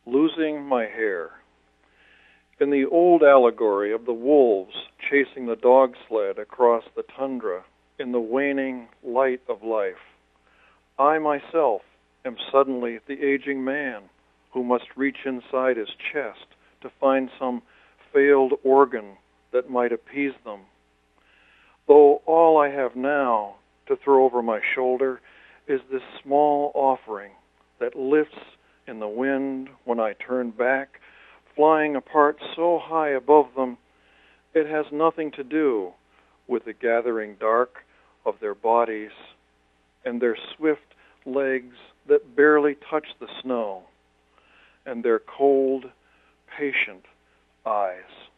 Losing my hair. In the old allegory of the wolves chasing the dog sled across the tundra in the waning light of life, I myself am suddenly the aging man who must reach inside his chest to find some failed organ that might appease them. Though all I have now to throw over my shoulder is this small offering that lifts in the wind when I turn back, flying apart so high above them, it has nothing to do with the gathering dark of their bodies and their swift legs that barely touch the snow, and their cold, patient eyes.